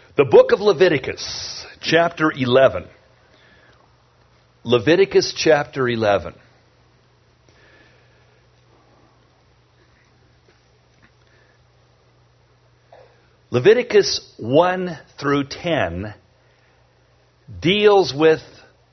The book of Leviticus, chapter 11. Leviticus chapter 11. Leviticus 1 through 10 deals with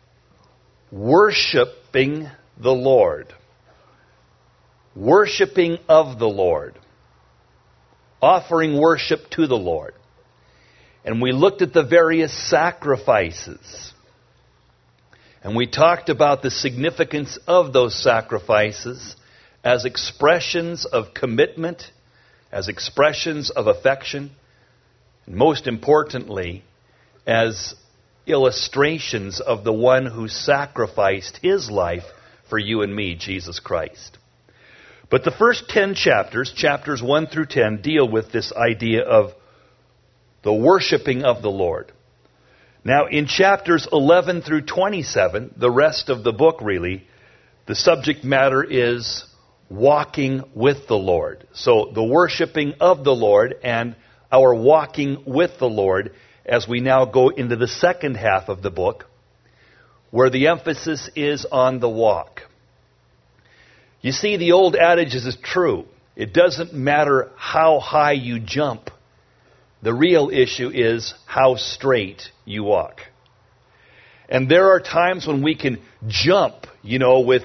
worshiping the Lord. Worshiping of the Lord. Offering worship to the Lord. And we looked at the various sacrifices. And we talked about the significance of those sacrifices as expressions of commitment, as expressions of affection, and most importantly, as illustrations of the one who sacrificed his life for you and me, Jesus Christ. But the first 10 chapters, chapters 1 through 10, deal with this idea of the worshiping of the Lord. Now, in chapters 11 through 27, the rest of the book really, the subject matter is walking with the Lord. So, the worshiping of the Lord and our walking with the Lord as we now go into the second half of the book, where the emphasis is on the walk. You see, the old adage is true. It doesn't matter how high you jump. The real issue is how straight you walk. And there are times when we can jump, with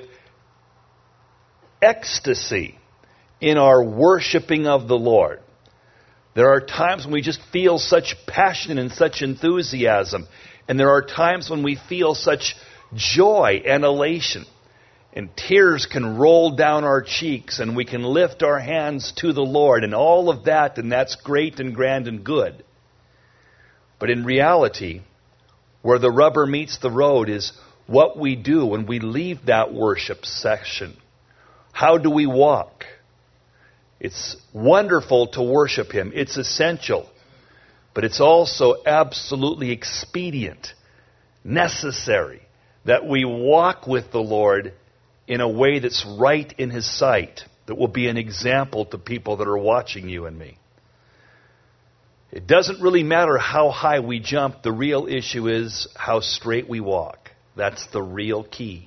ecstasy in our worshiping of the Lord. There are times when we just feel such passion and such enthusiasm. And there are times when we feel such joy and elation. And tears can roll down our cheeks and we can lift our hands to the Lord and all of that, and that's great and grand and good. But in reality, where the rubber meets the road is what we do when we leave that worship session. How do we walk? It's wonderful to worship Him. It's essential. But it's also absolutely expedient, necessary, that we walk with the Lord in a way that's right in His sight, that will be an example to people that are watching you and me. It doesn't really matter how high we jump. The real issue is how straight we walk. That's the real key.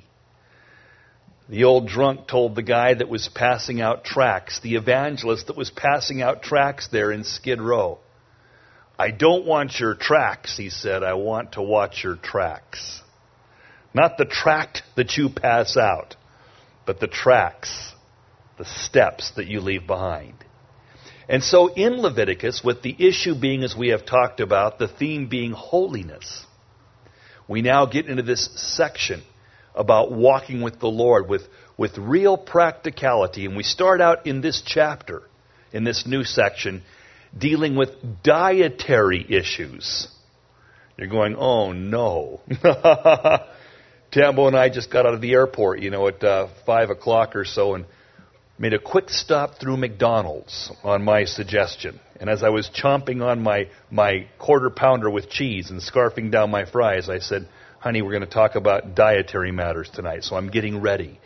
The old drunk told the guy that was passing out tracts, the evangelist that was passing out tracts there in Skid Row, "I don't want your tracts," he said, "I want to watch your tracks." Not the tract that you pass out, but the tracks, the steps that you leave behind. And so in Leviticus, with the issue being, as we have talked about, the theme being holiness, we now get into this section about walking with the Lord with real practicality. And we start out in this chapter, in this new section, dealing with dietary issues. You're going, oh no. Tambo and I just got out of the airport, at 5 o'clock or so, and made a quick stop through McDonald's on my suggestion. And as I was chomping on my quarter pounder with cheese and scarfing down my fries, I said, "Honey, we're going to talk about dietary matters tonight, so I'm getting ready."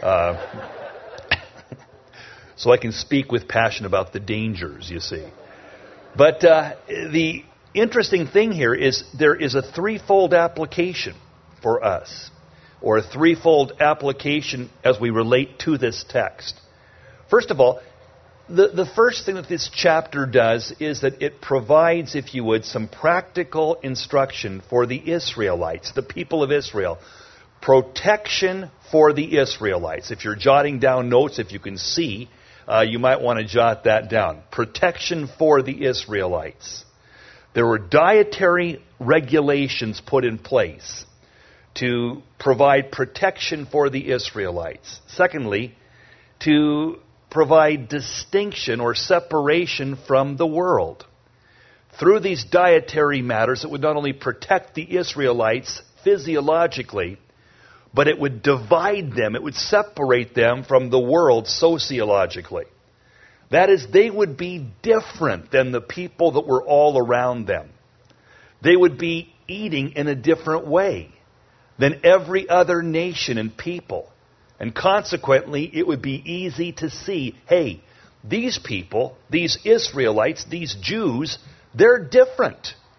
So I can speak with passion about the dangers, you see. But the interesting thing here is there is a threefold application for us, or a threefold application as we relate to this text. First of all, the first thing that this chapter does is that it provides, if you would, some practical instruction for the Israelites, the people of Israel. Protection for the Israelites. If you're jotting down notes, if you can see, you might want to jot that down. Protection for the Israelites. There were dietary regulations put in place to provide protection for the Israelites. Secondly, to provide distinction or separation from the world. Through these dietary matters, it would not only protect the Israelites physiologically, but it would divide them, it would separate them from the world sociologically. That is, they would be different than the people that were all around them. They would be eating in a different way than every other nation and people. And consequently, it would be easy to see, hey, these people, these Israelites, these Jews, they're different.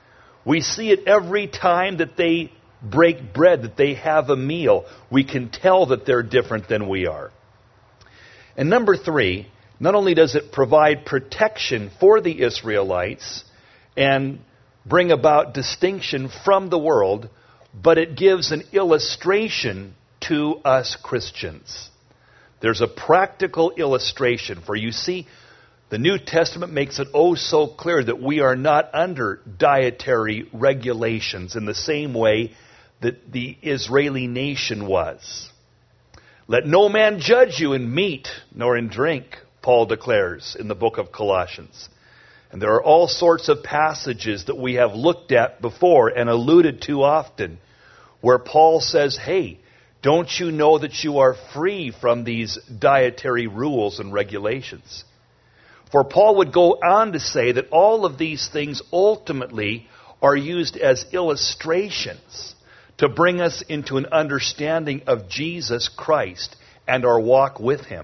We see it every time that they break bread, that they have a meal. We can tell that they're different than we are. And number 3, not only does it provide protection for the Israelites and bring about distinction from the world, but it gives an illustration to us Christians. There's a practical illustration, for you see, the New Testament makes it oh so clear that we are not under dietary regulations in the same way that the Israeli nation was. Let no man judge you in meat nor in drink, Paul declares in the book of Colossians. And there are all sorts of passages that we have looked at before and alluded to often, where Paul says, hey, don't you know that you are free from these dietary rules and regulations? For Paul would go on to say that all of these things ultimately are used as illustrations to bring us into an understanding of Jesus Christ and our walk with Him.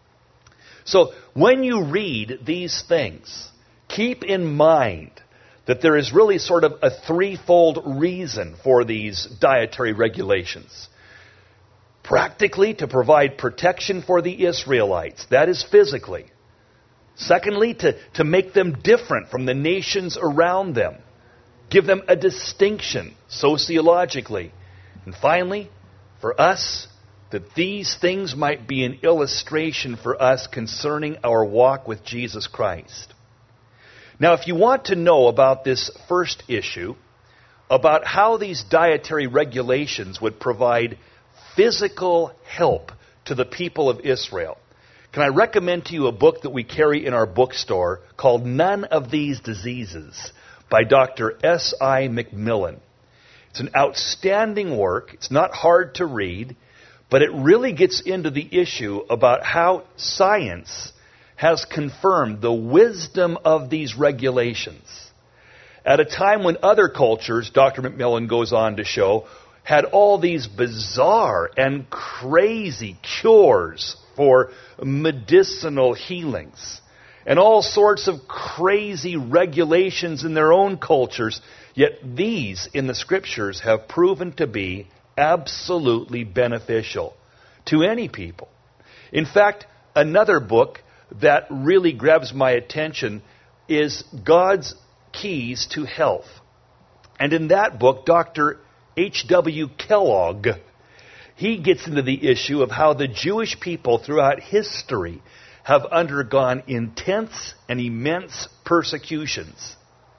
So when you read these things, keep in mind that there is really sort of a threefold reason for these dietary regulations. Practically, to provide protection for the Israelites. That is physically. Secondly, to make them different from the nations around them. Give them a distinction sociologically. And finally, for us, that these things might be an illustration for us concerning our walk with Jesus Christ. Now, if you want to know about this first issue, about how these dietary regulations would provide physical help to the people of Israel, can I recommend to you a book that we carry in our bookstore called None of These Diseases by Dr. S.I. McMillan. It's an outstanding work. It's not hard to read, but it really gets into the issue about how science has confirmed the wisdom of these regulations. At a time when other cultures, Dr. McMillan goes on to show, had all these bizarre and crazy cures for medicinal healings and all sorts of crazy regulations in their own cultures, yet these in the Scriptures have proven to be absolutely beneficial to any people. In fact, another book that really grabs my attention is God's Keys to Health. And in that book, Dr. H.W. Kellogg, he gets into the issue of how the Jewish people throughout history have undergone intense and immense persecutions.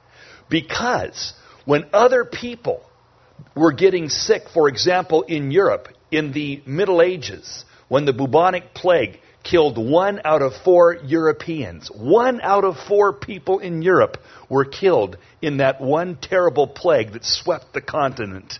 Because when other people were getting sick, for example, in Europe in the Middle Ages, when the bubonic plague killed 1 out of 4 Europeans, 1 out of 4 people in Europe were killed in that one terrible plague that swept the continent.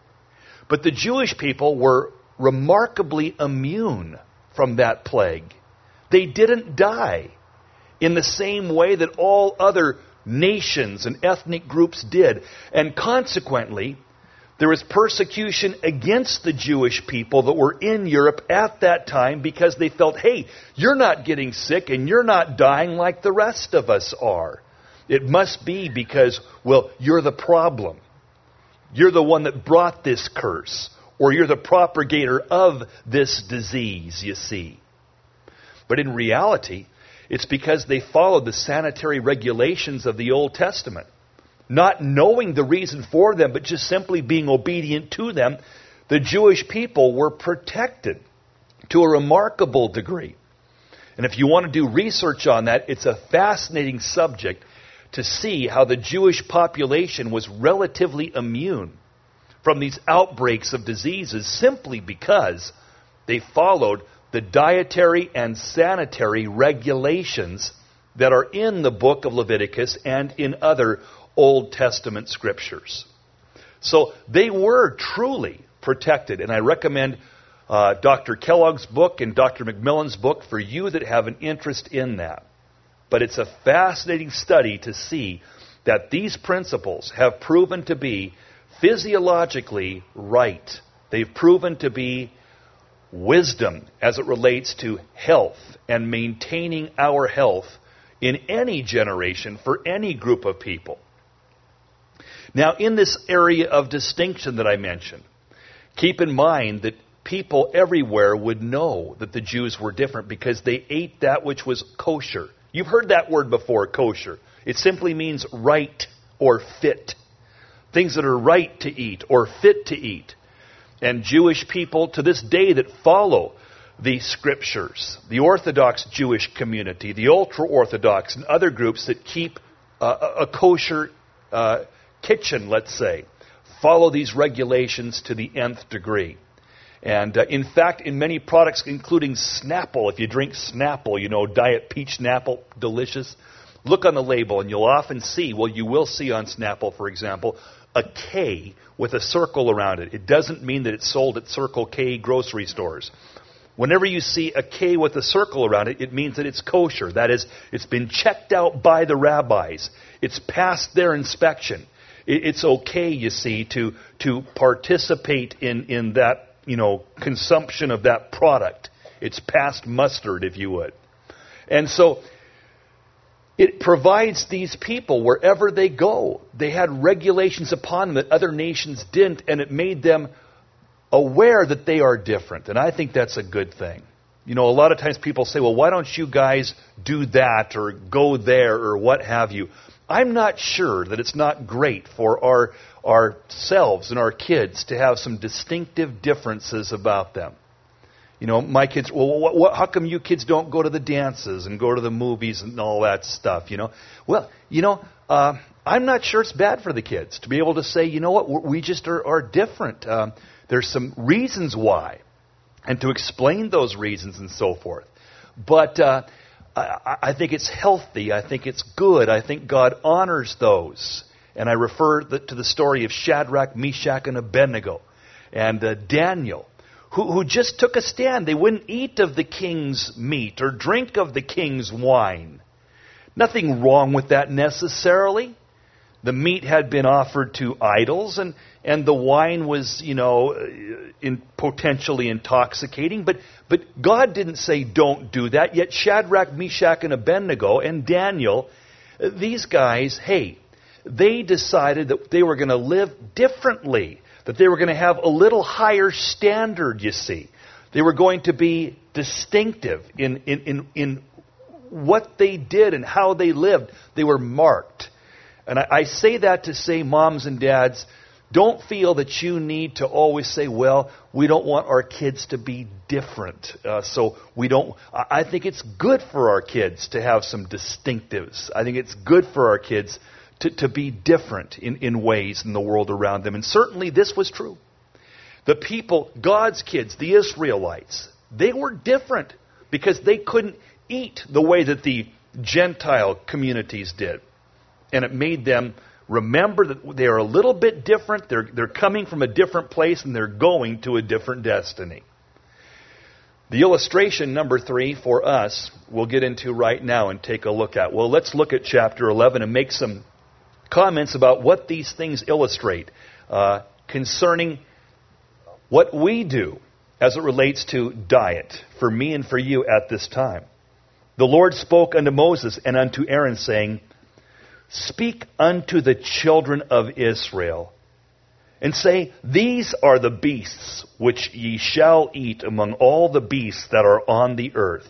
But the Jewish people were remarkably immune from that plague. They didn't die in the same way that all other nations and ethnic groups did. And consequently, there was persecution against the Jewish people that were in Europe at that time because they felt, hey, you're not getting sick and you're not dying like the rest of us are. It must be because, well, you're the problem. You're the one that brought this curse, or you're the propagator of this disease, you see. But in reality, it's because they followed the sanitary regulations of the Old Testament. Not knowing the reason for them, but just simply being obedient to them, the Jewish people were protected to a remarkable degree. And if you want to do research on that, it's a fascinating subject to see how the Jewish population was relatively immune from these outbreaks of diseases simply because they followed the dietary and sanitary regulations that are in the book of Leviticus and in other Old Testament scriptures. So they were truly protected, and I recommend Dr. Kellogg's book and Dr. McMillan's book for you that have an interest in that. But it's a fascinating study to see that these principles have proven to be physiologically right. They've proven to be wisdom as it relates to health and maintaining our health in any generation for any group of people. Now, in this area of distinction that I mentioned, keep in mind that people everywhere would know that the Jews were different because they ate that which was kosher. You've heard that word before, kosher. It simply means right or fit. Things that are right to eat or fit to eat. And Jewish people to this day that follow the Scriptures, the Orthodox Jewish community, the ultra-Orthodox, and other groups that keep a kosher kitchen, let's say, follow these regulations to the nth degree. And in fact, in many products, including Snapple, if you drink Snapple, you know, Diet Peach Snapple, delicious, look on the label and you'll often see, well, you will see on Snapple, for example, a K with a circle around it. It doesn't mean that it's sold at Circle K grocery stores. Whenever you see a K with a circle around it, it means that it's kosher. That is, it's been checked out by the rabbis. It's passed their inspection. It's okay, you see, to participate in that, you know, consumption of that product. It's passed mustard, if you would. And so it provides these people, wherever they go, they had regulations upon them that other nations didn't, and it made them aware that they are different. And I think that's a good thing. You know, a lot of times people say, well, why don't you guys do that or go there or what have you? I'm not sure that it's not great for ourselves and our kids to have some distinctive differences about them. You know, my kids, well, how come you kids don't go to the dances and go to the movies and all that stuff, you know? Well, you know, I'm not sure it's bad for the kids to be able to say, you know what, we just are different. There's some reasons why, and to explain those reasons and so forth. But I think it's healthy. I think it's good. I think God honors those. And I refer to the story of Shadrach, Meshach, and Abednego, and Daniel, who just took a stand. They wouldn't eat of the king's meat or drink of the king's wine. Nothing wrong with that necessarily. The meat had been offered to idols, and the wine was, you know, potentially intoxicating. But God didn't say don't do that. Yet Shadrach, Meshach, and Abednego, and Daniel, these guys, hey, they decided that they were going to live differently, that they were going to have a little higher standard, you see. They were going to be distinctive in what they did and how they lived. They were marked. And I say that to say, moms and dads, don't feel that you need to always say, well, we don't want our kids to be different. So we don't. I think it's good for our kids to have some distinctives. I think it's good for our kids to be different in ways in the world around them. And certainly this was true. The people, God's kids, the Israelites, they were different because they couldn't eat the way that the Gentile communities did. And it made them remember that they are a little bit different. They're coming from a different place and they're going to a different destiny. The illustration number 3 for us, we'll get into right now and take a look at. Well, let's look at chapter 11 and make some comments about what these things illustrate concerning what we do as it relates to diet for me and for you at this time. The Lord spoke unto Moses and unto Aaron, saying, Speak unto the children of Israel, and say, These are the beasts which ye shall eat among all the beasts that are on the earth.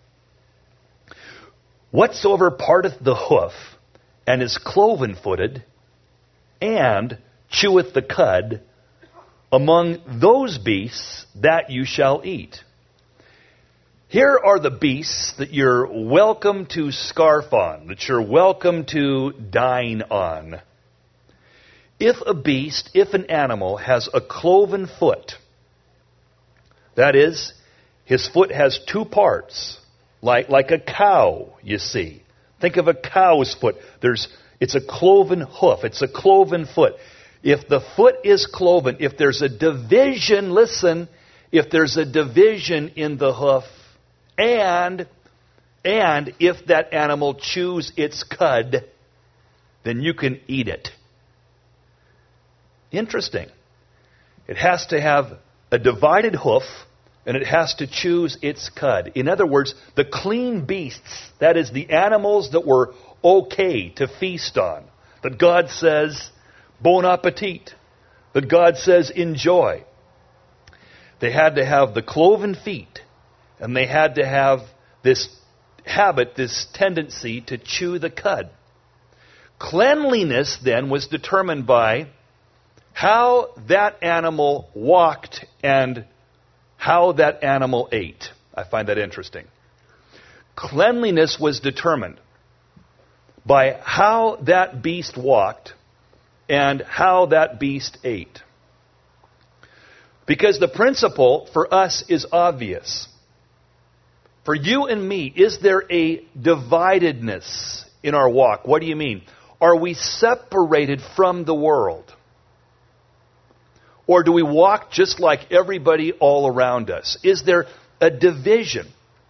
Whatsoever parteth the hoof, and is cloven-footed, and cheweth the cud, among those beasts that you shall eat. Here are the beasts that you're welcome to scarf on, that you're welcome to dine on. If a beast, if an animal has a cloven foot, that is, his foot has 2 parts, like a cow, you see. Think of a cow's foot. It's a cloven hoof. It's a cloven foot. If the foot is cloven, if there's a division, listen, if there's a division in the hoof, and if that animal chews its cud, then you can eat it. Interesting. It has to have a divided hoof, and it has to choose its cud. In other words, the clean beasts, that is the animals that were okay to feast on, that God says, bon appetit, that God says enjoy. They had to have the cloven feet, and they had to have this habit, this tendency to chew the cud. Cleanliness then was determined by how that animal walked and how that animal ate. I find that interesting. Cleanliness was determined by how that beast walked and how that beast ate. Because the principle for us is obvious. For you and me, is there a dividedness in our walk? What do you mean? Are we separated from the world? Or do we walk just like everybody all around us? Is there a division?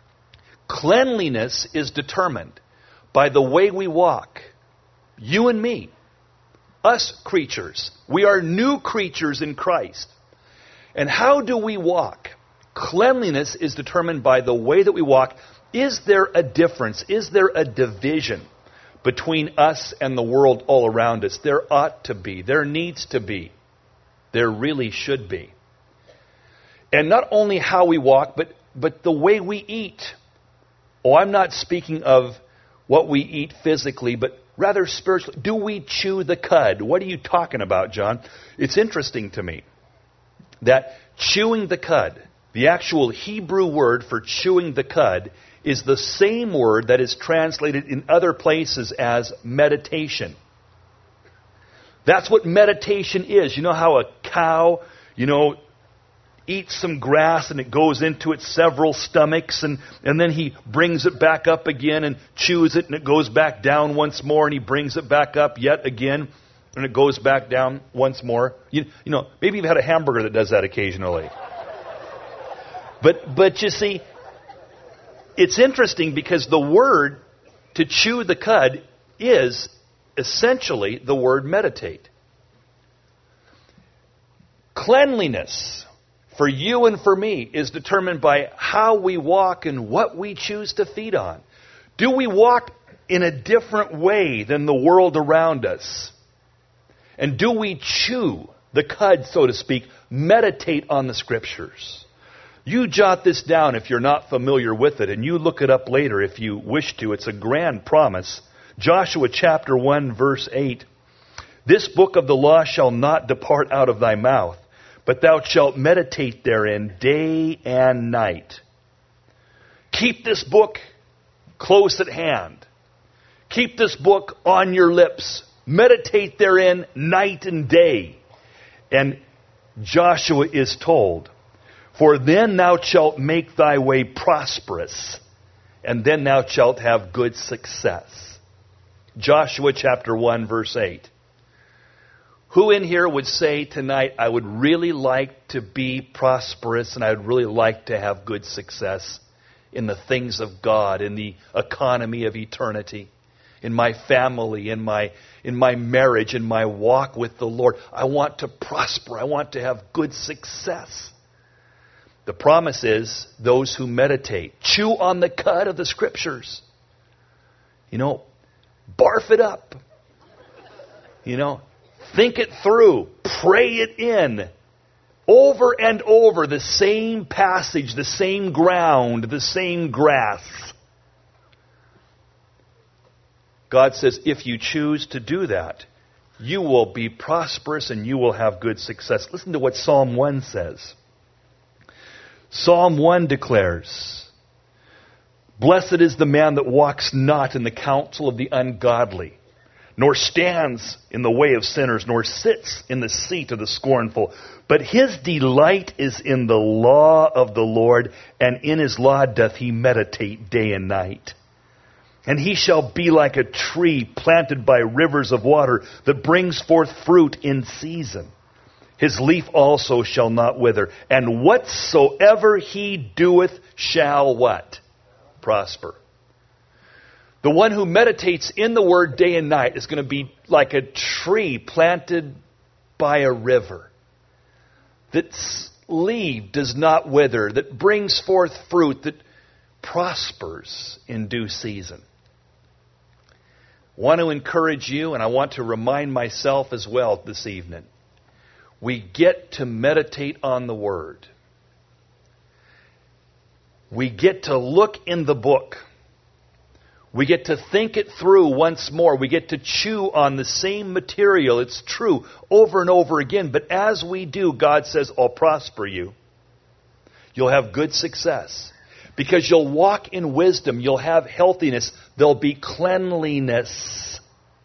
Cleanliness is determined by the way we walk. You and me, us creatures, we are new creatures in Christ. And how do we walk? Cleanliness is determined by the way that we walk. Is there a difference? Is there a division between us and the world all around us? There ought to be. There needs to be. There really should be. And not only how we walk, but the way we eat. Oh, I'm not speaking of what we eat physically, but rather spiritually. Do we chew the cud? What are you talking about, John? It's interesting to me that chewing the cud, the actual Hebrew word for chewing the cud, is the same word that is translated in other places as meditation. That's what meditation is. You know how a cow, eats some grass and it goes into its several stomachs and then he brings it back up again and chews it and it goes back down once more and he brings it back up yet again and it goes back down once more. Maybe you've had a hamburger that does that occasionally. But you see, it's interesting because the word to chew the cud is essentially the word meditate. Cleanliness for you and for me is determined by how we walk and what we choose to feed on. Do we walk in a different way than the world around us? And do we chew the cud, so to speak, meditate on the Scriptures? You jot this down if you're not familiar with it, and you look it up later if you wish to. It's a grand promise. Joshua chapter 1, verse 8. This book of the law shall not depart out of thy mouth, but thou shalt meditate therein day and night. Keep this book close at hand. Keep this book on your lips. Meditate therein night and day. And Joshua is told, for then thou shalt make thy way prosperous, and then thou shalt have good success. Joshua chapter 1, verse 8. Who in here would say tonight, I would really like to be prosperous and I would really like to have good success in the things of God, in the economy of eternity, in my family, in my marriage, in my walk with the Lord. I want to prosper. I want to have good success. The promise is those who meditate, chew on the cud of the Scriptures. Barf it up. Think it through. Pray it in. Over and over, the same passage, the same ground, the same grass. God says, if you choose to do that, you will be prosperous and you will have good success. Listen to what Psalm 1 says. Psalm 1 declares, blessed is the man that walks not in the counsel of the ungodly, nor stands in the way of sinners, nor sits in the seat of the scornful. But his delight is in the law of the Lord, and in his law doth he meditate day and night. And he shall be like a tree planted by rivers of water, that brings forth fruit in season. His leaf also shall not wither, and whatsoever he doeth shall what? Prosper. The one who meditates in the Word day and night is going to be like a tree planted by a river, that's leaf does not wither, that brings forth fruit, that prospers in due season. I want to encourage you, and I want to remind myself as well this evening. We get to meditate on the Word. We get to look in the book. We get to think it through once more. We get to chew on the same material. It's true over and over again. But as we do, God says, I'll prosper you. You'll have good success. Because you'll walk in wisdom. You'll have healthiness. There'll be cleanliness.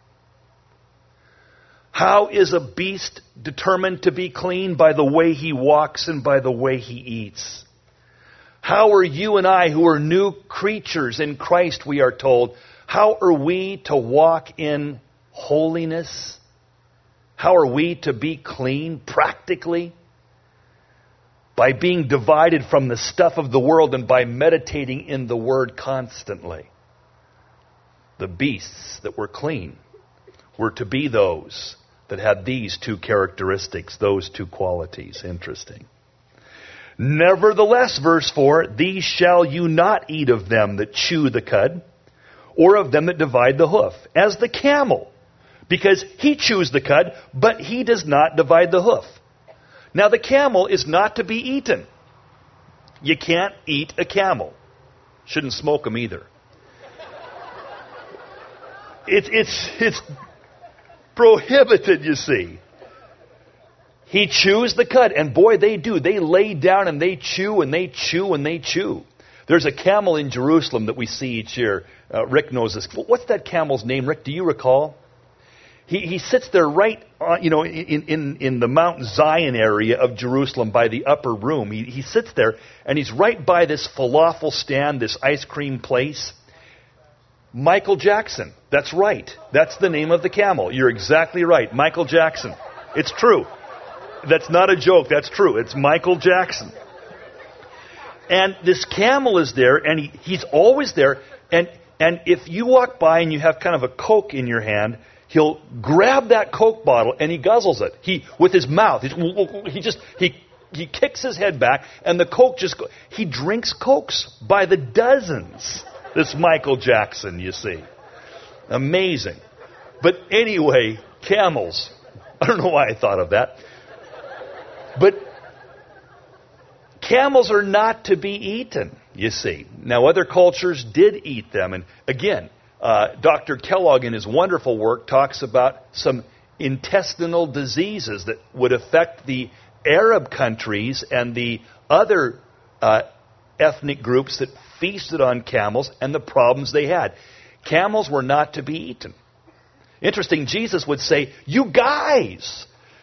How is a beast determined to be clean? By the way he walks and by the way he eats. How are you and I, who are new creatures in Christ, we are told, how are we to walk in holiness? How are we to be clean practically? By being divided from the stuff of the world and by meditating in the Word constantly. The beasts that were clean were to be those that had these two characteristics, those two qualities. Interesting. Nevertheless, verse 4, these shall you not eat of them that chew the cud, or of them that divide the hoof, as the camel, because he chews the cud, but he does not divide the hoof. Now the camel is not to be eaten. You can't eat a camel. Shouldn't smoke them either. It's prohibited, you see. He chews the cud, and boy, they do. They lay down and they chew and they chew and they chew. There's a camel in Jerusalem that we see each year. Rick knows this. What's that camel's name, Rick? Do you recall? He sits there right on, in the Mount Zion area of Jerusalem by the upper room. He sits there, and he's right by this falafel stand, this ice cream place. Michael Jackson. That's right. That's the name of the camel. You're exactly right. Michael Jackson. It's true. That's not a joke. That's true. It's Michael Jackson. And this camel is there, and he's always there. And if you walk by and you have kind of a Coke in your hand, he'll grab that Coke bottle and he guzzles it. With his mouth. He kicks his head back, and the Coke he drinks Cokes by the dozens. This Michael Jackson, you see. Amazing. But anyway, camels. I don't know why I thought of that. But camels are not to be eaten, you see. Now, other cultures did eat them. And again, Dr. Kellogg in his wonderful work talks about some intestinal diseases that would affect the Arab countries and the other ethnic groups that feasted on camels and the problems they had. Camels were not to be eaten. Interesting, Jesus would say, you guys,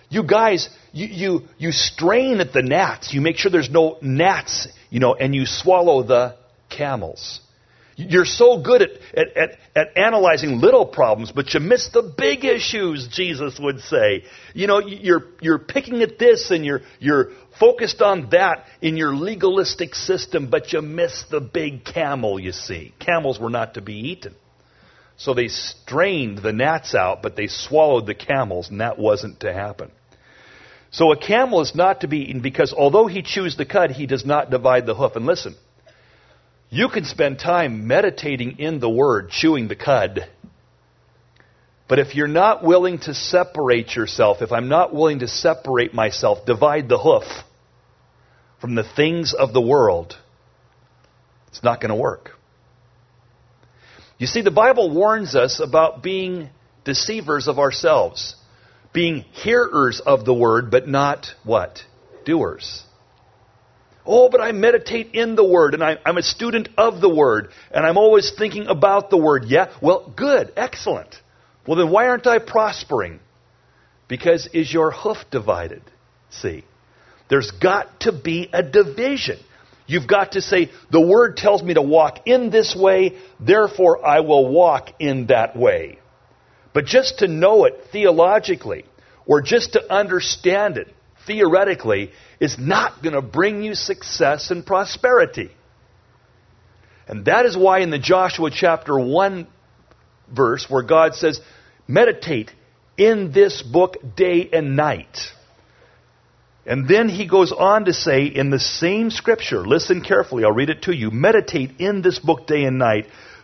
you strain at the gnats. You make sure there's no gnats, and you swallow the camels. You're so good at analyzing little problems, but you miss the big issues, Jesus would say. You're picking at this and you're focused on that in your legalistic system, but you miss the big camel, you see. Camels were not to be eaten. So they strained the gnats out, but they swallowed the camels, and that wasn't to happen. So a camel is not to be eaten because although he chews the cud, he does not divide the hoof. And listen, you can spend time meditating in the Word, chewing the cud. But if you're not willing to separate yourself, if I'm not willing to separate myself, divide the hoof from the things of the world, it's not going to work. You see, the Bible warns us about being deceivers of ourselves. Being hearers of the Word, but not what? Doers. Oh, but I meditate in the Word, and I'm a student of the Word, and I'm always thinking about the Word. Yeah, well, good, excellent. Well, then why aren't I prospering? Because is your hoof divided? See, there's got to be a division. You've got to say, the Word tells me to walk in this way, therefore I will walk in that way. But just to know it theologically, or just to understand it theoretically, is not going to bring you success and prosperity. And that is why in the Joshua chapter 1 verse, where God says, meditate in this book day and night. And then he goes on to say in the same scripture, listen carefully, I'll read it to you. Meditate in this book day and night,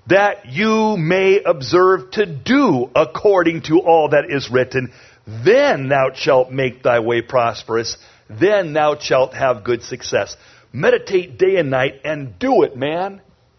that you may observe to do according to all that is written. Then thou shalt make thy way prosperous. Then thou shalt have good success. Meditate day and night and do it, man.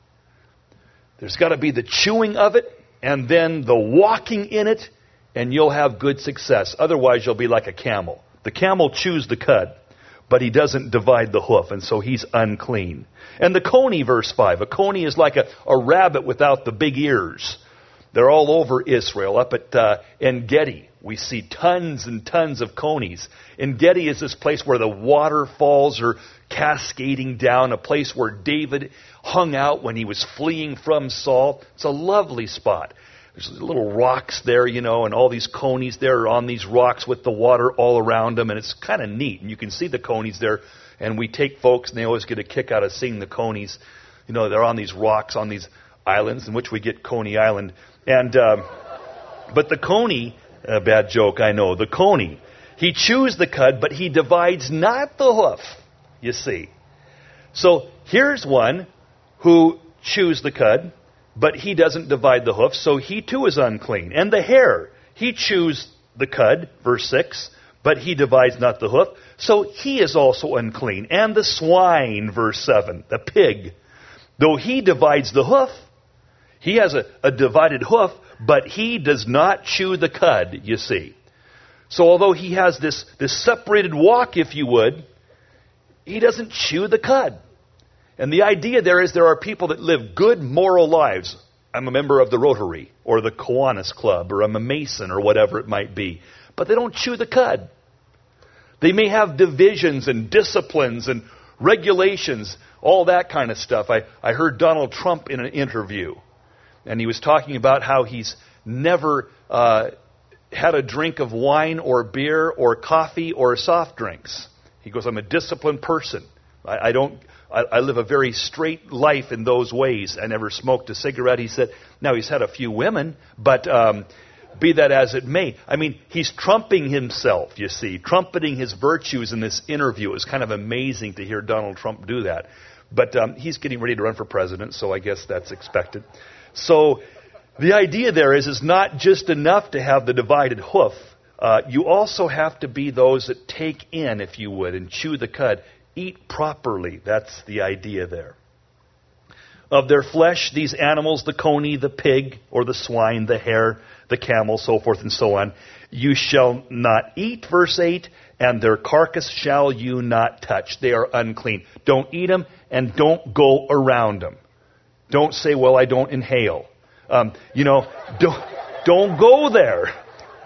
There's got to be the chewing of it and then the walking in it, and you'll have good success. Otherwise, you'll be like a camel. The camel chews the cud, but he doesn't divide the hoof, and so he's unclean. And the coney, verse 5. A coney is like a rabbit without the big ears. They're all over Israel. Up at En-Gedi, we see tons and tons of conies. En-Gedi is this place where the waterfalls are cascading down, a place where David hung out when he was fleeing from Saul. It's a lovely spot. There's little rocks there, and all these conies there are on these rocks with the water all around them, and it's kind of neat. And you can see the conies there, and we take folks, and they always get a kick out of seeing the conies. They're on these rocks, on these islands, in which we get Coney Island. And but the coney, a bad joke, I know, the coney, he chews the cud, but he divides not the hoof, you see. So here's one who chews the cud, but he doesn't divide the hoof, so he too is unclean. And the hare, he chews the cud, verse 6, but he divides not the hoof, so he is also unclean. And the swine, verse 7, the pig, though he divides the hoof, he has a divided hoof, but he does not chew the cud, you see. So although he has this separated walk, if you would, he doesn't chew the cud. And the idea there is there are people that live good moral lives. I'm a member of the Rotary or the Kiwanis Club, or I'm a Mason, or whatever it might be. But they don't chew the cud. They may have divisions and disciplines and regulations, all that kind of stuff. I heard Donald Trump in an interview, and he was talking about how he's never had a drink of wine or beer or coffee or soft drinks. He goes, I'm a disciplined person. I live a very straight life in those ways. I never smoked a cigarette. He said, now he's had a few women, but be that as it may. I mean, he's trumping himself, you see, trumpeting his virtues in this interview. It was kind of amazing to hear Donald Trump do that. But he's getting ready to run for president, so I guess that's expected. So the idea there is not just enough to have the divided hoof. You also have to be those that take in, if you would, and chew the cud. Eat properly. That's the idea there. Of their flesh, these animals, the coney, the pig, or the swine, the hare, the camel, so forth and so on, you shall not eat, verse 8, and their carcass shall you not touch. They are unclean. Don't eat them, and don't go around them. Don't say, well, I don't inhale. Don't go there.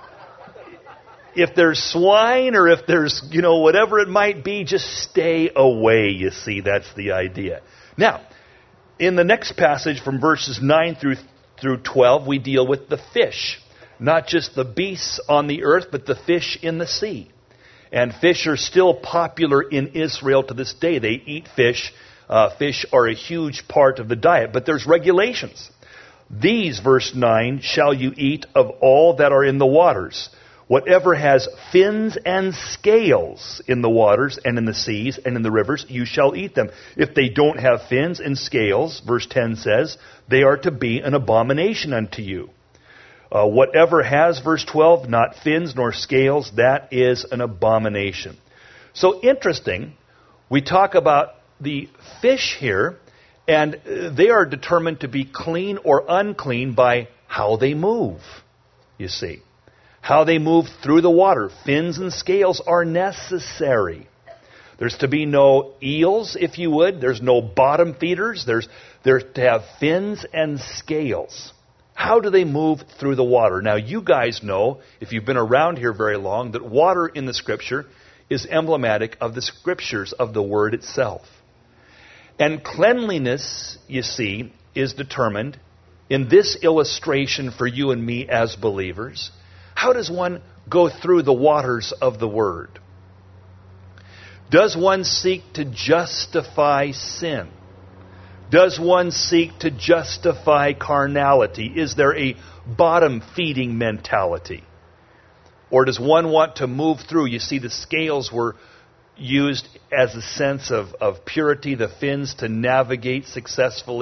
If there's swine or if there's, whatever it might be, just stay away, you see. That's the idea. Now, in the next passage from verses 9 through 12, we deal with the fish. Not just the beasts on the earth, but the fish in the sea. And fish are still popular in Israel to this day. They eat fish. Fish are a huge part of the diet, but there's regulations. These, verse 9, shall you eat of all that are in the waters. Whatever has fins and scales in the waters and in the seas and in the rivers, you shall eat them. If they don't have fins and scales, verse 10 says, they are to be an abomination unto you. Whatever has, verse 12, not fins nor scales, that is an abomination. So interesting, we talk about the fish here, and they are determined to be clean or unclean by how they move, you see. How they move through the water. Fins and scales are necessary. There's to be no eels, if you would. There's no bottom feeders. They're to have fins and scales. How do they move through the water? Now, you guys know, if you've been around here very long, that water in the Scripture is emblematic of the Scriptures, of the Word itself. And cleanliness, you see, is determined in this illustration for you and me as believers. How does one go through the waters of the Word? Does one seek to justify sin? Does one seek to justify carnality? Is there a bottom-feeding mentality? Or does one want to move through? You see, the scales were used as a sense of purity, the fins to navigate successfully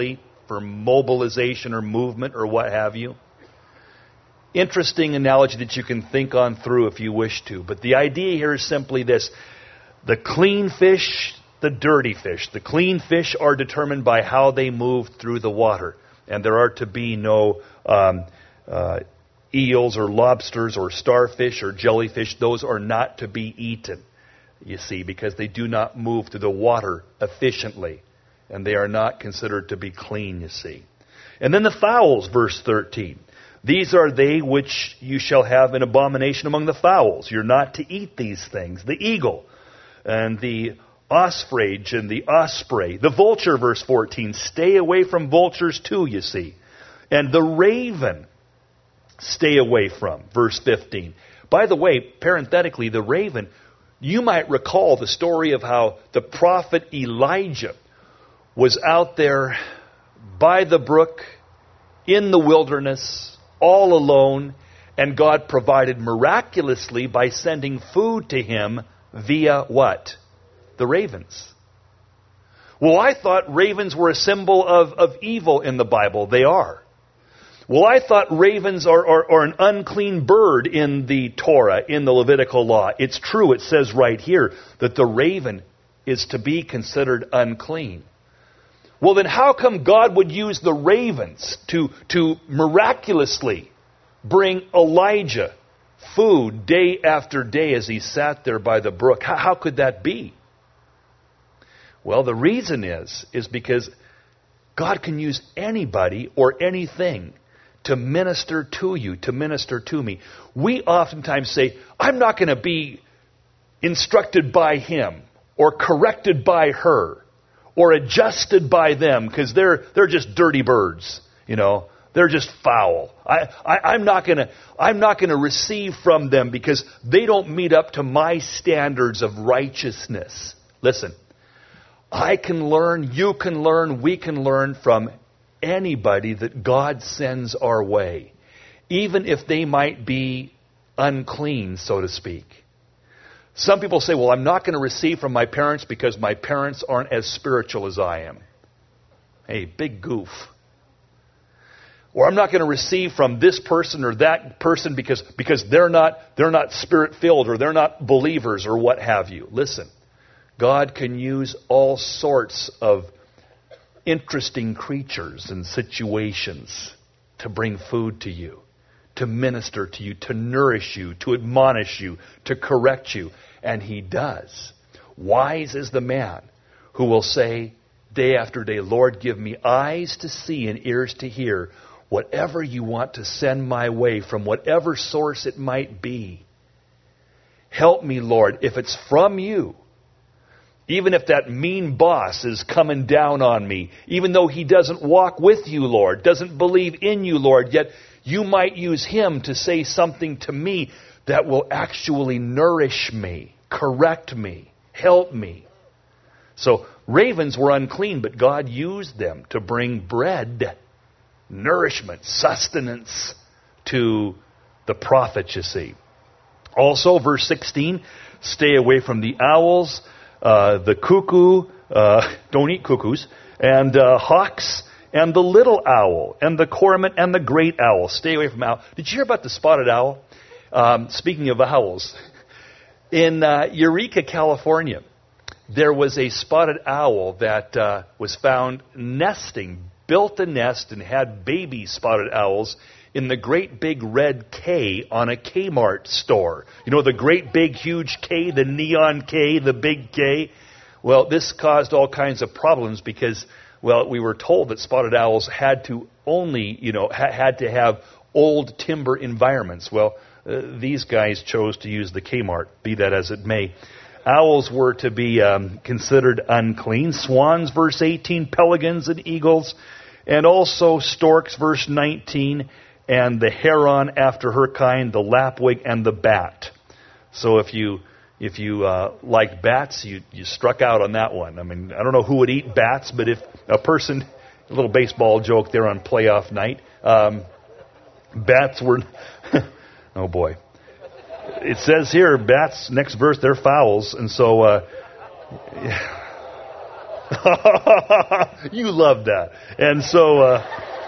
for mobilization or movement or what have you. Interesting analogy that you can think on through if you wish to. But the idea here is simply this. The clean fish, the dirty fish. The clean fish are determined by how they move through the water. And there are to be no eels or lobsters or starfish or jellyfish. Those are not to be eaten, you see, because they do not move through the water efficiently. And they are not considered to be clean, you see. And then the fowls, verse 13. These are they which you shall have an abomination among the fowls. You're not to eat these things. The eagle and the osprey and the osprey. The vulture, verse 14. Stay away from vultures too, you see. And the raven, stay away from, verse 15. By the way, parenthetically, the raven, you might recall the story of how the prophet Elijah was out there by the brook in the wilderness, all alone, and God provided miraculously by sending food to him via what? The ravens. Well, I thought ravens were a symbol of evil in the Bible. They are. Well, I thought ravens are an unclean bird in the Torah, in the Levitical law. It's true, it says right here that the raven is to be considered unclean. Well, then how come God would use the ravens to miraculously bring Elijah food day after day as he sat there by the brook? How could that be? Well, the reason is because God can use anybody or anything to minister to you, to minister to me. We oftentimes say, I'm not going to be instructed by him or corrected by her or adjusted by them, because they're just dirty birds, you know. They're just foul. I'm not going to receive from them because they don't meet up to my standards of righteousness. Listen, I can learn, you can learn, we can learn from anybody that God sends our way, even if they might be unclean, so to speak. Some people say, well, I'm not going to receive from my parents because my parents aren't as spiritual as I am. Hey, big goof. Or I'm not going to receive from this person or that person because they're not spirit-filled or they're not believers or what have you. Listen, God can use all sorts of interesting creatures and situations to bring food to you, to minister to you, to nourish you, to admonish you, to correct you. And he does. Wise is the man who will say day after day, Lord, give me eyes to see and ears to hear whatever you want to send my way from whatever source it might be. Help me, Lord, if it's from you. Even if that mean boss is coming down on me, even though he doesn't walk with you, Lord, doesn't believe in you, Lord, yet you might use him to say something to me that will actually nourish me, correct me, help me. So ravens were unclean, but God used them to bring bread, nourishment, sustenance to the prophet, you see. Also, verse 16, stay away from the owls, the cuckoo, don't eat cuckoos, and hawks, and the little owl, and the cormorant, and the great owl. Stay away from owl. Did you hear about the spotted owl? Speaking of owls, in Eureka, California, there was a spotted owl that was found nesting, built a nest and had baby spotted owls in the great big red K on a Kmart store. You know, the great big huge K, the neon K, the big K. Well, this caused all kinds of problems because, well, we were told that spotted owls had to only, had to have old timber environments. Well, these guys chose to use the Kmart, be that as it may. Owls were to be considered unclean. Swans, verse 18, pelicans and eagles, and also storks, verse 19, and the heron after her kind, the lapwing, and the bat. So if you liked bats, you struck out on that one. I mean, I don't know who would eat bats, but if a person, a little baseball joke there on playoff night, bats were, oh boy. It says here, bats, next verse, they're fowls, and so, You love that. And so,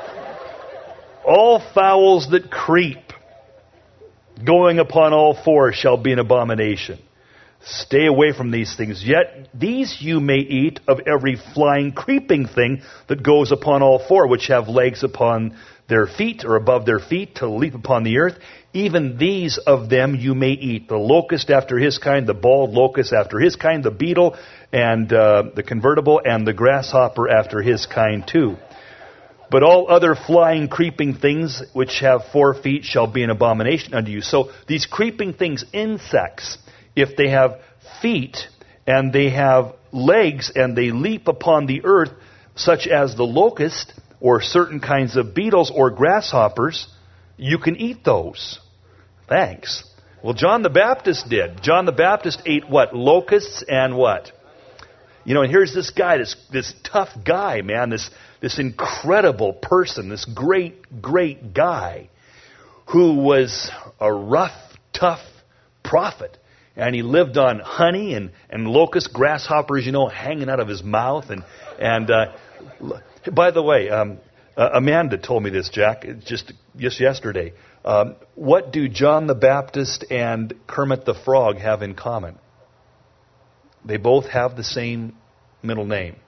all fowls that creep, going upon all fours, shall be an abomination. Stay away from these things. Yet these you may eat of every flying, creeping thing that goes upon all four, which have legs upon their feet, or above their feet, to leap upon the earth. Even these of them you may eat. The locust after his kind, the bald locust after his kind, the beetle and the convertible, and the grasshopper after his kind too. But all other flying, creeping things which have 4 feet shall be an abomination unto you. So these creeping things, insects, if they have feet and they have legs and they leap upon the earth, such as the locust or certain kinds of beetles or grasshoppers, you can eat those. Thanks. Well, John the Baptist did. John the Baptist ate what? Locusts and what? You know, and here's this guy, this tough guy, man, this incredible person, this great guy who was a rough, tough prophet. And he lived on honey and locust, grasshoppers, you know, hanging out of his mouth. And by the way, Amanda told me this, Jack, just yesterday. What do John the Baptist and Kermit the Frog have in common? They both have the same middle name.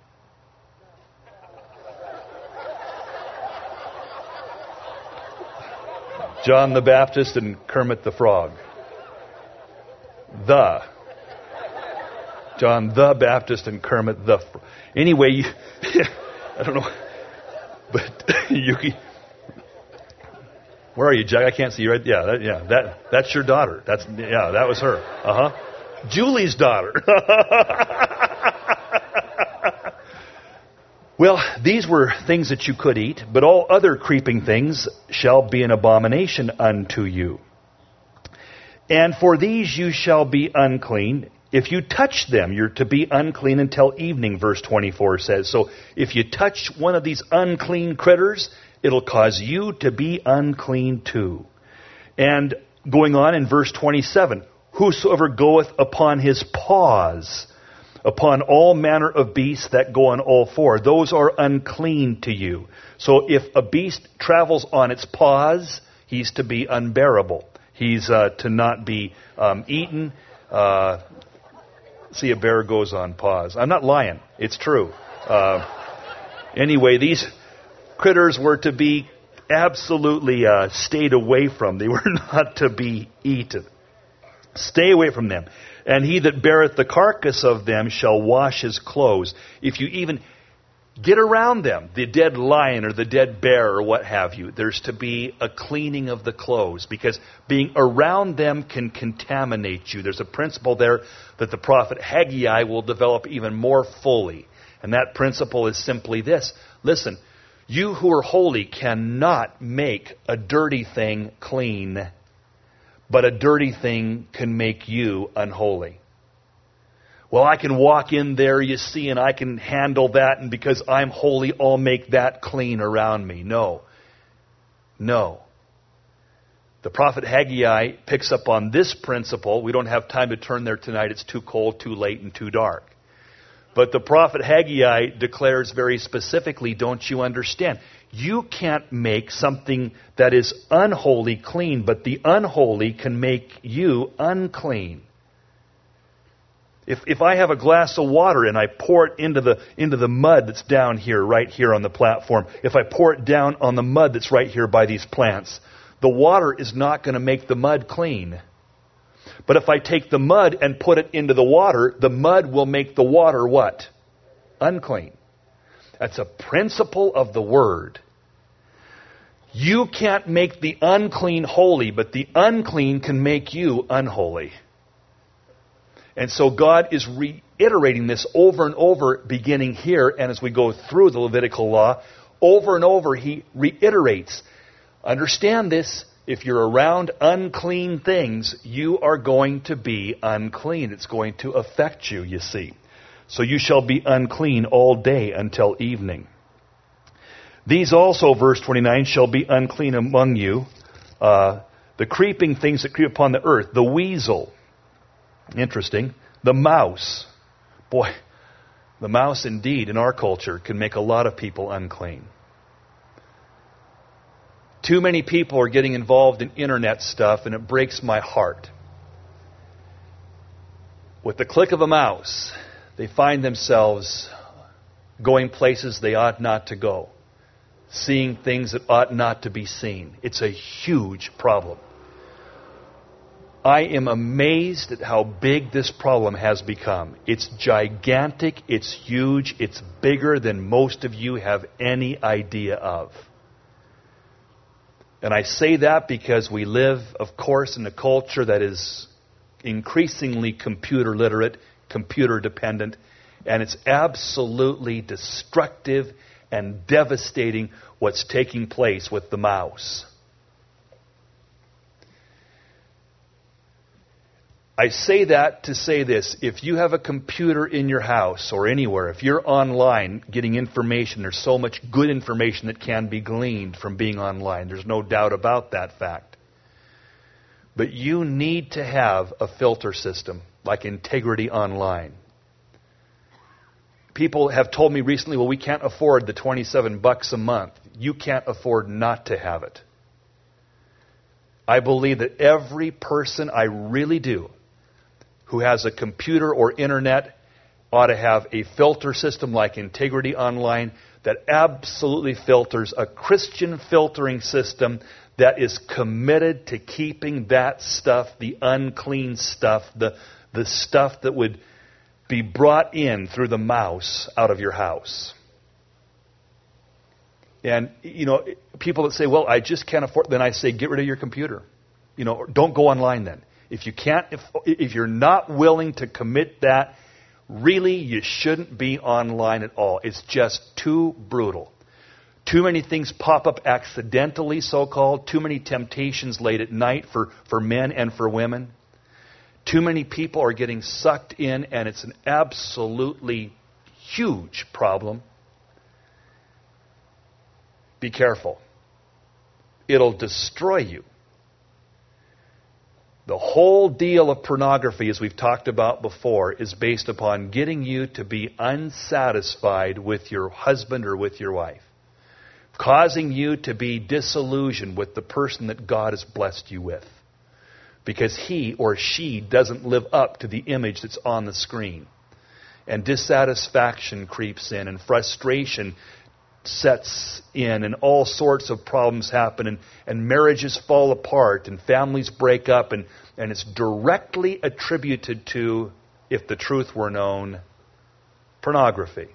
John the Baptist and Kermit the Frog. John the Baptist and Kermit the Frog. Anyway, I don't know. But where are you, Jack? I can't see you right. That's your daughter. That was her. Julie's daughter. Well, these were things that you could eat, but all other creeping things shall be an abomination unto you. And for these you shall be unclean. If you touch them, you're to be unclean until evening, verse 24 says. So if you touch one of these unclean critters, it'll cause you to be unclean too. And going on in verse 27, whosoever goeth upon his paws, upon all manner of beasts that go on all four, those are unclean to you. So if a beast travels on its paws, he's to be unbearable. He's to not be eaten. See, a bear goes on paws. I'm not lying. It's true. Anyway, these critters were to be absolutely stayed away from. They were not to be eaten. Stay away from them. And he that beareth the carcass of them shall wash his clothes. If you even get around them, the dead lion or the dead bear or what have you, there's to be a cleaning of the clothes, because being around them can contaminate you. There's a principle there that the prophet Haggai will develop even more fully. And that principle is simply this. Listen, you who are holy cannot make a dirty thing clean, but a dirty thing can make you unholy. Well, I can walk in there, you see, and I can handle that, and because I'm holy, I'll make that clean around me. No. The prophet Haggai picks up on this principle. We don't have time to turn there tonight. It's too cold, too late, and too dark. But the prophet Haggai declares very specifically, don't you understand? You can't make something that is unholy clean, but the unholy can make you unclean. If I have a glass of water and I pour it into the mud that's down here, right here on the platform, if I pour it down on the mud that's right here by these plants, the water is not going to make the mud clean. But if I take the mud and put it into the mud will make the water what? Unclean. That's a principle of the Word. You can't make the unclean holy, but the unclean can make you unholy. And so God is reiterating this over and over, beginning here, and as we go through the Levitical law, over and over He reiterates, understand this, if you're around unclean things, you are going to be unclean. It's going to affect you, you see. So you shall be unclean all day until evening. These also, verse 29, shall be unclean among you. The creeping things that creep upon the earth, the weasel. Interesting. The mouse. Boy, The mouse, indeed, in our culture, can make a lot of people unclean. Too many people are getting involved in internet stuff, and it breaks my heart. With the click of a mouse, they find themselves going places they ought not to go, seeing things that ought not to be seen. It's a huge problem. I am amazed at how big this problem has become. It's gigantic, it's huge, it's bigger than most of you have any idea of. And I say that because we live, of course, in a culture that is increasingly computer literate, computer dependent, and it's absolutely destructive and devastating what's taking place with the mouse. I say that to say this: if you have a computer in your house or anywhere, if you're online getting information, there's so much good information that can be gleaned from being online. There's no doubt about that fact. But you need to have a filter system like Integrity Online. People have told me recently, well, we can't afford the $27 a month. You can't afford not to have it. I believe that every person, I really do, who has a computer or internet ought to have a filter system like Integrity Online that absolutely filters, a Christian filtering system that is committed to keeping that stuff, the unclean stuff, the stuff that would be brought in through the mouse out of your house. And, people that say, well, I just can't afford, then I say, get rid of your computer. Don't go online then. If you can't, if you're not willing to commit that, really you shouldn't be online at all. It's just too brutal. Too many things pop up accidentally, so-called. Too many temptations late at night for men and for women. Too many people are getting sucked in, and it's an absolutely huge problem. Be careful. It'll destroy you. The whole deal of pornography, as we've talked about before, is based upon getting you to be unsatisfied with your husband or with your wife, causing you to be disillusioned with the person that God has blessed you with, because he or she doesn't live up to the image that's on the screen. And dissatisfaction creeps in, and frustration sets in, and all sorts of problems happen, and marriages fall apart, and families break up, and it's directly attributed to, if the truth were known, pornography.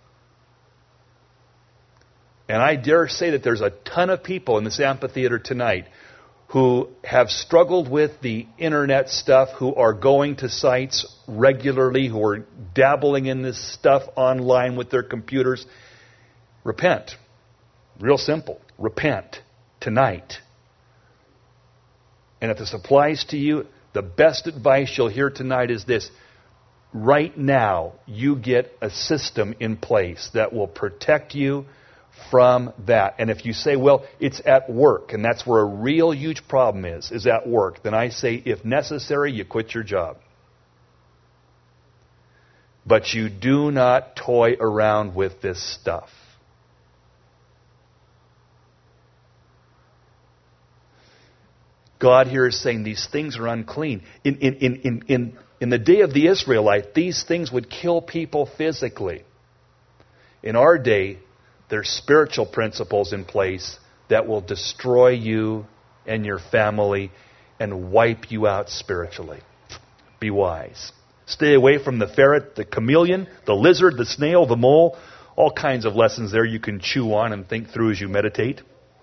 And I dare say that there's a ton of people in this amphitheater tonight who have struggled with the internet stuff, who are going to sites regularly, who are dabbling in this stuff online with their computers. Repent. Real simple. Repent tonight. And if this applies to you, the best advice you'll hear tonight is this: right now, you get a system in place that will protect you from that. And if you say, well, it's at work, and that's where a real huge problem is at work, then I say, if necessary, you quit your job. But you do not toy around with this stuff. God here is saying these things are unclean. In the day of the Israelite, these things would kill people physically. In our day, there's spiritual principles in place that will destroy you and your family and wipe you out spiritually. Be wise. Stay away from the ferret, the chameleon, the lizard, the snail, the mole. All kinds of lessons there you can chew on and think through as you meditate.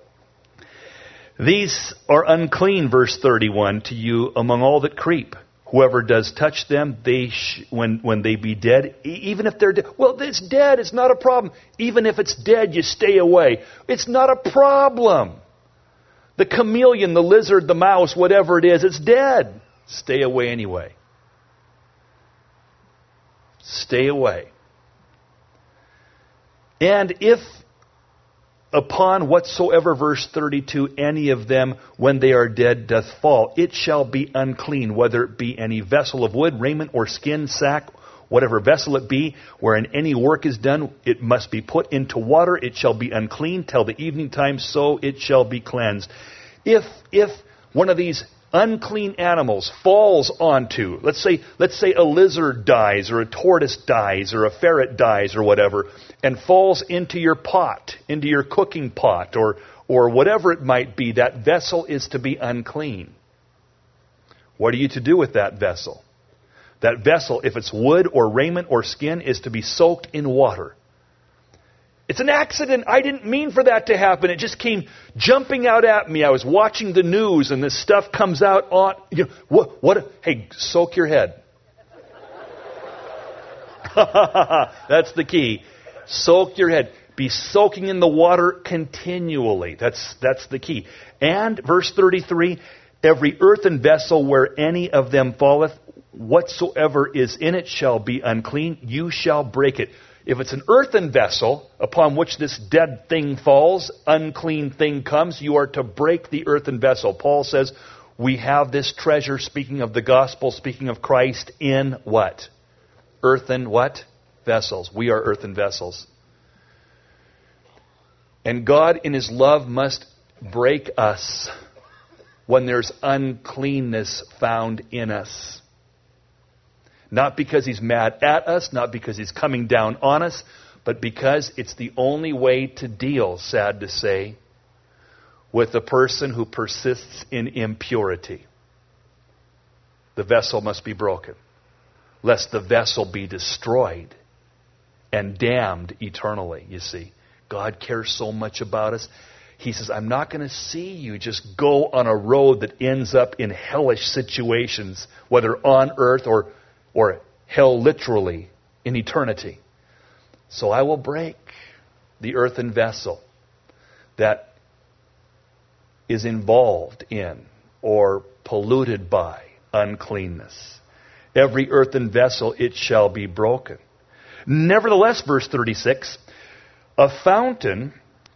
These are unclean, verse 31, to you among all that creep. Whoever does touch them, when they be dead, even if they're dead. Well, it's dead. It's not a problem. Even if it's dead, you stay away. It's not a problem. The chameleon, the lizard, the mouse, whatever it is, it's dead. Stay away anyway. Stay away. And if upon whatsoever, verse 32, any of them, when they are dead, doth fall, it shall be unclean, whether it be any vessel of wood, raiment, or skin, sack, Whatever vessel it be, wherein any work is done, it must be put into water. It shall be unclean till the evening time, so it shall be cleansed. If one of these unclean animals falls onto, let's say a lizard dies, or a tortoise dies, or a ferret dies, or whatever, and falls into your pot, into your cooking pot, or whatever it might be, that vessel is to be unclean. What are you to do with that vessel? That vessel, if it's wood or raiment or skin, is to be soaked in water. It's an accident. I didn't mean for that to happen. It just came jumping out at me. I was watching the news and this stuff comes out on... Hey, soak your head. That's the key. Soak your head. Be soaking in the water continually. That's the key. And, verse 33, every earthen vessel where any of them falleth, whatsoever is in it shall be unclean. You shall break it. If it's an earthen vessel upon which this dead thing falls, unclean thing comes, you are to break the earthen vessel. Paul says, we have this treasure, speaking of the gospel, speaking of Christ, in what? Earthen what? Vessels. We are earthen vessels. And God in His love must break us when there's uncleanness found in us. Not because He's mad at us, not because He's coming down on us, but because it's the only way to deal, sad to say, with a person who persists in impurity. The vessel must be broken, lest the vessel be destroyed and damned eternally, you see. God cares so much about us. He says, I'm not going to see you just go on a road that ends up in hellish situations, whether on earth or hell literally in eternity. So I will break the earthen vessel that is involved in or polluted by uncleanness. Every earthen vessel, it shall be broken. Nevertheless, verse 36, a fountain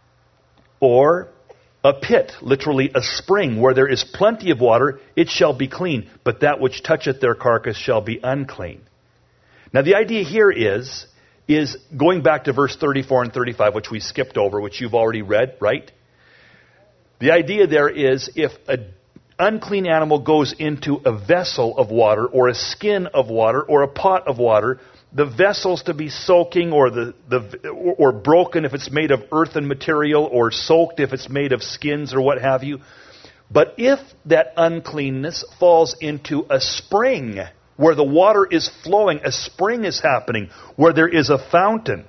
or a pit, literally a spring, where there is plenty of water, it shall be clean, but that which toucheth their carcass shall be unclean. Now the idea here is going back to verse 34 and 35, which we skipped over, which you've already read, right? The idea there is if an unclean animal goes into a vessel of water, or a skin of water, or a pot of water, the vessel's to be soaking or broken if it's made of earthen material, or soaked if it's made of skins or what have you. But if that uncleanness falls into a spring where the water is flowing, a spring is happening, where there is a fountain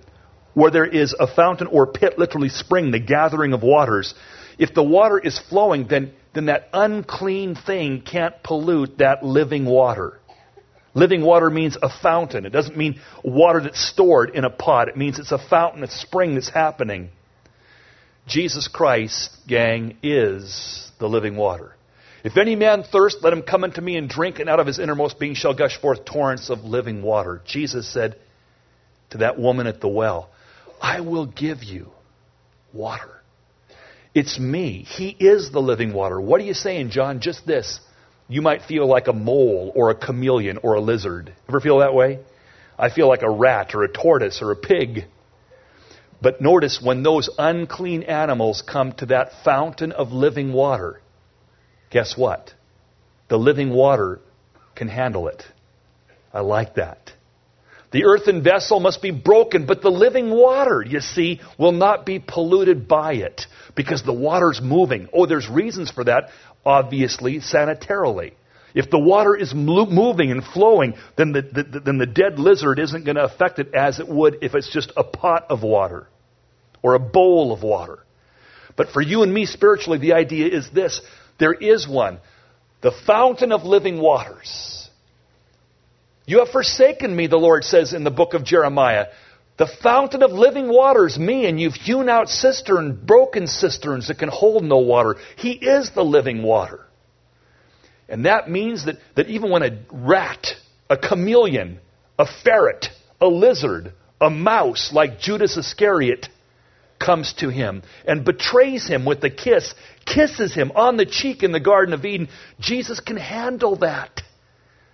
or pit, literally spring, the gathering of waters. If the water is flowing, then that unclean thing can't pollute that living water. Living water means a fountain. It doesn't mean water that's stored in a pot. It means it's a fountain, a spring that's happening. Jesus Christ, gang, is the living water. If any man thirst, let him come unto me and drink, and out of his innermost being shall gush forth torrents of living water. Jesus said to that woman at the well, I will give you water. It's me. He is the living water. What are you saying, John? Just this. You might feel like a mole or a chameleon or a lizard. Ever feel that way? I feel like a rat or a tortoise or a pig. But notice when those unclean animals come to that fountain of living water, guess what? The living water can handle it. I like that. The earthen vessel must be broken, but the living water, you see, will not be polluted by it because the water's moving. Oh, there's reasons for that. Obviously, sanitarily. If the water is moving and flowing, then the dead lizard isn't going to affect it as it would if it's just a pot of water or a bowl of water. But for you and me spiritually, the idea is this. There is one. The fountain of living waters. You have forsaken me, the Lord says in the book of Jeremiah. The fountain of living waters, me, and you've hewn out broken cisterns that can hold no water. He is the living water. And that means that even when a rat, a chameleon, a ferret, a lizard, a mouse like Judas Iscariot comes to him and betrays him with a kiss, kisses him on the cheek in the Garden of Eden, Jesus can handle that.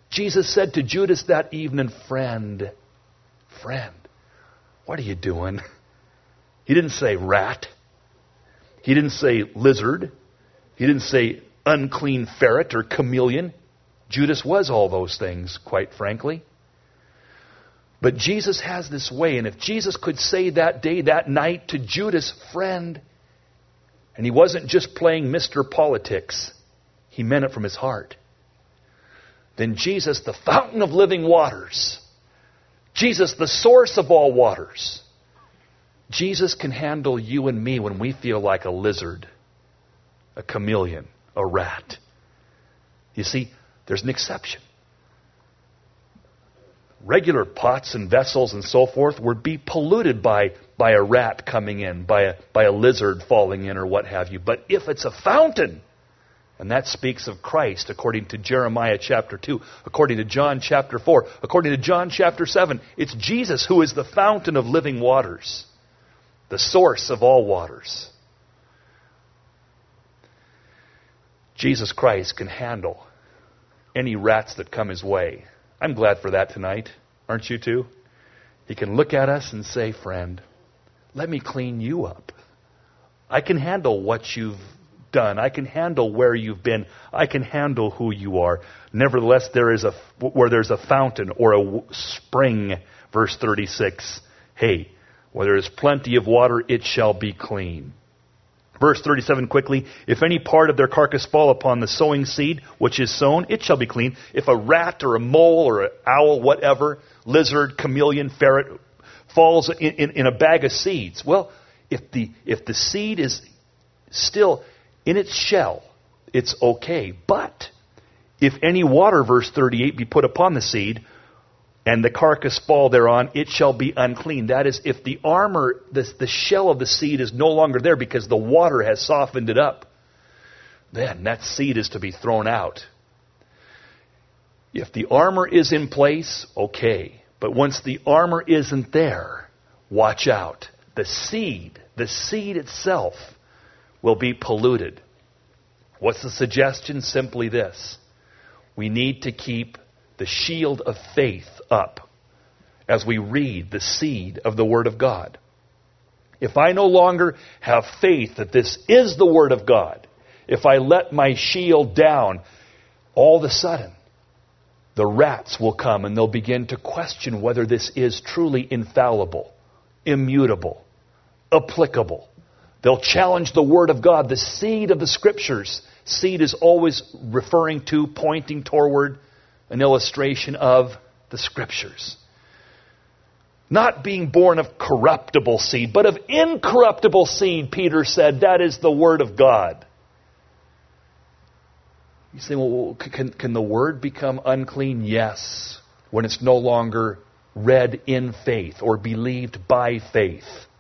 Jesus said to Judas that evening, friend, what are you doing? He didn't say rat. He didn't say lizard. He didn't say unclean ferret or chameleon. Judas was all those things, quite frankly. But Jesus has this way, and if Jesus could say that day, that night to Judas, friend, and he wasn't just playing Mr. Politics, he meant it from his heart, then Jesus, the fountain of living waters, Jesus, the source of all waters, Jesus can handle you and me when we feel like a lizard, a chameleon, a rat. You see, there's an exception. Regular pots and vessels and so forth would be polluted by a rat coming in, by a lizard falling in or what have you. But if it's a fountain, and that speaks of Christ according to Jeremiah chapter 2, according to John chapter 4, according to John chapter 7, it's Jesus who is the fountain of living waters, the source of all waters. Jesus Christ can handle any rats that come his way. I'm glad for that tonight. Aren't you too? He can look at us and say, friend, let me clean you up. I can handle what you've done. I can handle where you've been. I can handle who you are. Nevertheless, where there's a fountain or a spring, verse 36, hey, where there is plenty of water, it shall be clean. Verse 37 quickly, if any part of their carcass fall upon the sowing seed, which is sown, it shall be clean. If a rat or a mole or an owl, whatever, lizard, chameleon, ferret, falls in a bag of seeds, well, if the seed is still in its shell, it's okay. But if any water, verse 38, be put upon the seed, and the carcass fall thereon, it shall be unclean. That is, if the armor, the shell of the seed is no longer there because the water has softened it up, then that seed is to be thrown out. If the armor is in place, okay. But once the armor isn't there, watch out. The seed itself will be polluted. What's the suggestion? Simply this. We need to keep the shield of faith up as we read the seed of the Word of God. If I no longer have faith that this is the Word of God, if I let my shield down, all of a sudden, the rats will come and they'll begin to question whether this is truly infallible, immutable, applicable. They'll challenge the Word of God, the seed of the Scriptures. Seed is always referring to, pointing toward an illustration of the Scriptures. Not being born of corruptible seed, but of incorruptible seed, Peter said. That is the Word of God. You say, well, can the Word become unclean? Yes, when it's no longer read in faith or believed by faith.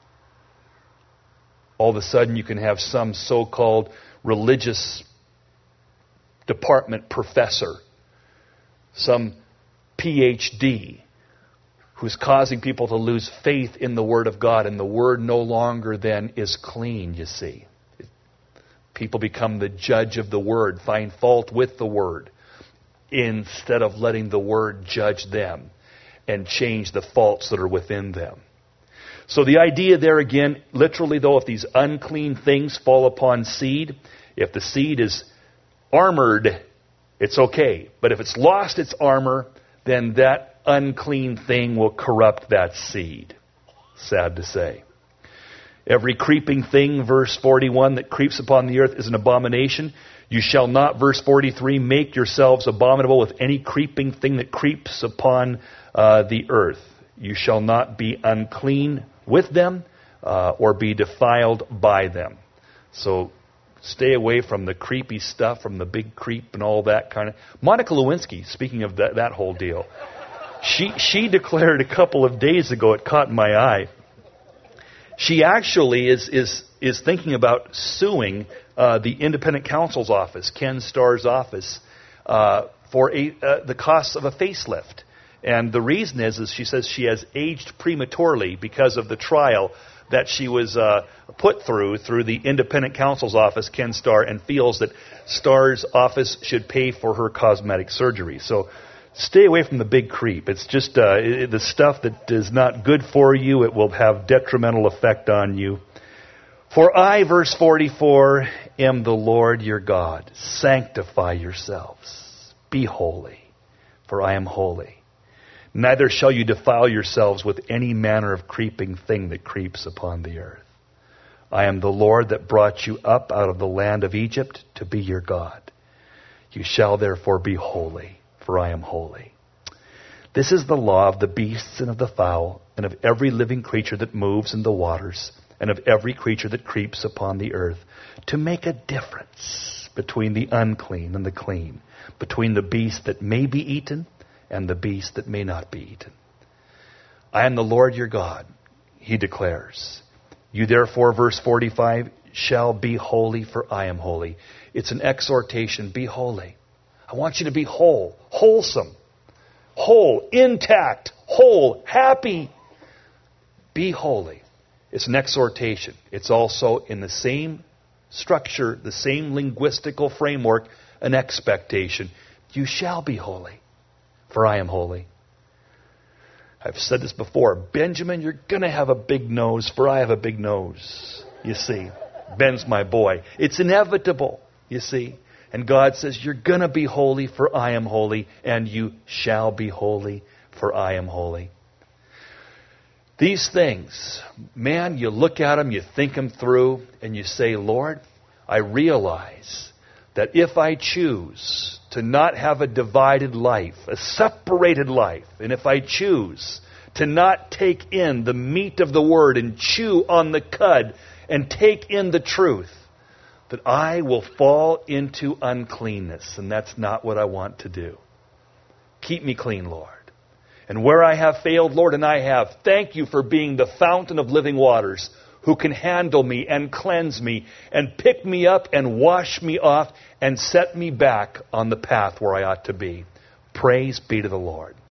All of a sudden you can have some so-called religious department professor, some PhD, who's causing people to lose faith in the Word of God, and the Word no longer then is clean, you see. People become the judge of the Word, find fault with the Word, instead of letting the Word judge them and change the faults that are within them. So the idea there again, literally though, if these unclean things fall upon seed, if the seed is armored, it's okay. But if it's lost its armor, then that unclean thing will corrupt that seed. Sad to say. Every creeping thing, verse 41, that creeps upon the earth is an abomination. You shall not, verse 43, make yourselves abominable with any creeping thing that creeps upon the earth. You shall not be unclean with them or be defiled by them. So stay away from the creepy stuff, from the big creep and all that kind of... Monica Lewinsky, speaking of that whole deal, she declared a couple of days ago, it caught my eye, she actually is thinking about suing the independent counsel's office, Ken Starr's office, for the costs of a facelift. And the reason is she says she has aged prematurely because of the trial that she was put through the independent counsel's office, Ken Starr, and feels that Starr's office should pay for her cosmetic surgery. So Stay away from the big creep. It's just the stuff that is not good for you. It will have detrimental effect on you. For I, verse 44, am the Lord your God. Sanctify yourselves. Be holy, for I am holy. Neither shall you defile yourselves with any manner of creeping thing that creeps upon the earth. I am the Lord that brought you up out of the land of Egypt to be your God. You shall therefore be holy, for I am holy. This is the law of the beasts and of the fowl, and of every living creature that moves in the waters, and of every creature that creeps upon the earth, to make a difference between the unclean and the clean, between the beast that may be eaten and the beast that may not be eaten. I am the Lord your God, he declares. You therefore, verse 45, shall be holy, for I am holy. It's an exhortation. Be holy. I want you to be whole, wholesome, whole, intact, whole, happy. Be holy. It's an exhortation. It's also in the same structure, the same linguistical framework, an expectation. You shall be holy, for I am holy. I've said this before. Benjamin, you're going to have a big nose, for I have a big nose. You see, Ben's my boy. It's inevitable, you see. And God says, you're going to be holy, for I am holy, and you shall be holy, for I am holy. These things, man, you look at them, you think them through, and you say, Lord, I realize that if I choose to not have a divided life, a separated life, and if I choose to not take in the meat of the Word and chew on the cud and take in the truth, that I will fall into uncleanness, and that's not what I want to do. Keep me clean, Lord. And where I have failed, Lord, and I have, thank you for being the fountain of living waters, who can handle me and cleanse me and pick me up and wash me off and set me back on the path where I ought to be. Praise be to the Lord.